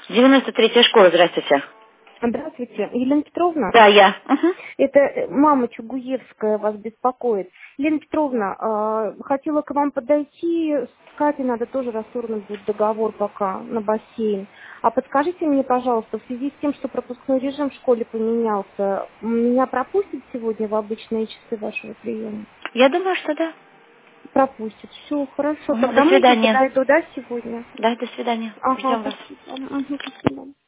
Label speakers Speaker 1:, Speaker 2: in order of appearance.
Speaker 1: 93-я школа, здравствуйте.
Speaker 2: Здравствуйте, Елена Петровна.
Speaker 1: Да, я. Угу.
Speaker 2: Это мама Чугуевская вас беспокоит. Елена Петровна, хотела к вам подойти. С Катей надо тоже расторгнуть будет договор пока на бассейн. А подскажите мне, пожалуйста, в связи с тем, что пропускной режим в школе поменялся, меня пропустят сегодня в обычные часы вашего приема?
Speaker 1: Я думаю, что да.
Speaker 2: Пропустят. Все, хорошо.
Speaker 1: Угу. До
Speaker 2: Тогда можно
Speaker 1: свидания.
Speaker 2: подойду, да, сегодня?
Speaker 1: Да, до свидания.
Speaker 2: Ага,
Speaker 1: Ждем вас.
Speaker 2: спасибо. Спасибо.